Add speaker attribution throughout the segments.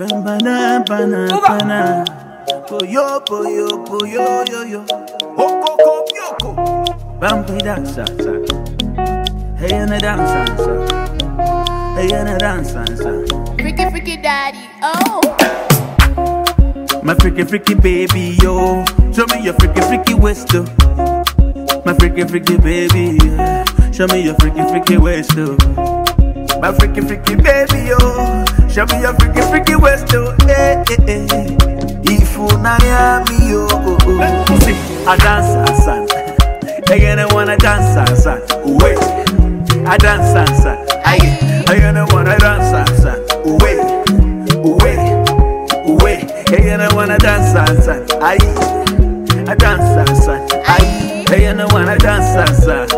Speaker 1: Bana, bana, bana. Boyo, boyo, boyo, yo, yo. Hoko, hoko, yoko. Bambi dansa, sa. Hey, and a dansa, sa. Hey, and a dansa, sa.
Speaker 2: Freaky, freaky daddy, oh.
Speaker 1: My freaky, freaky baby, yo. Show me your freaky, freaky waist, though. My freaky, freaky baby, yeah. Show me your freaky, freaky waist, though. My freaky, freaky baby, yo. Show me your freaky, freaky waist, though. Eh, eh, eh. If you me, yo. See, I dance, son. Again, I wanna dance, son. Wait, I dance, son. Again, I wanna dance, son. Wait, again, I wanna dance, son. I dance, son. Again, I wanna dance, son.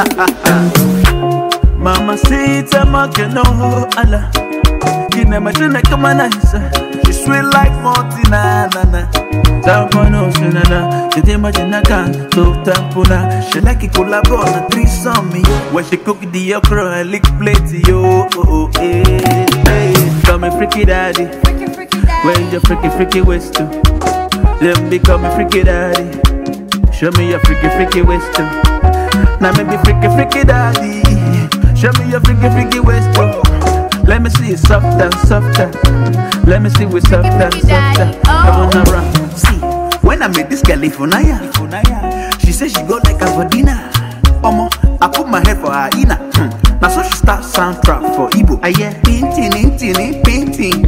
Speaker 1: Mama sita makeno ala kina majina kama nisa she sweet like Montina nana tampano sinana kete majina kan so tampuna she like it collabo na threesome me when she cook the okra and lick plate yo oh eh call me freaky daddy when you freaky waist too then become me freaky daddy show me your freaky waist too now me be freaky daddy. Show me your freaky waist, bro. Let me see it softer, softer. Let me see it softer, softer. I wanna run. See, when I met this California, she said she go like a for dinner. Omo, I put my head for her inner. Now so she start soundtrack for Igbo. I hear painting, painting, painting,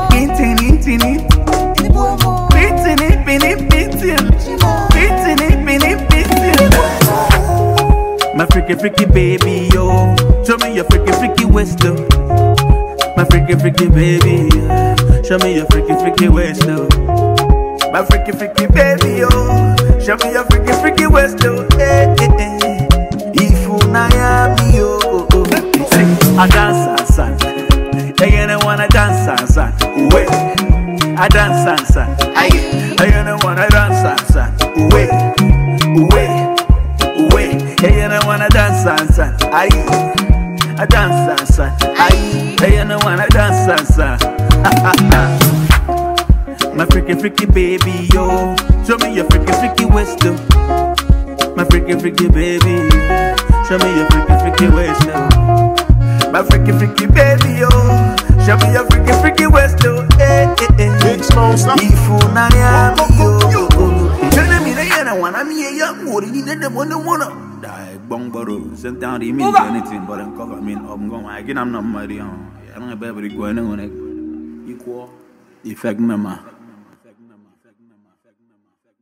Speaker 1: my freaky baby, yo. Show me your freaky waist, though. My freaky baby, yeah. Show me your freaky waist, though. My freaky baby, yo. Show me your freaky waist, though. Eh, eh, eh. If you me, yo. See, I dance, son. Again, I wanna dance, son. Wait, I dance, son. Again, I wanna dance, son. Wait. Hey, and I wanna dance, son. I dance, son. Hey, and I wanna dance, son. My freaky baby, yo. Show me your freaky waist, though. My freaky baby, show me your freaky waist, though. My freaky baby, yo. Show me your freaky waist, though. Eh, eh, eh. If you yo. Tell me that I wanna me a young boy. You need them wanna. Die bong baro. Sent down the means anything, but I'm cover me. I'm going. I'm not married. I don't have everybody going on equal effect, mama.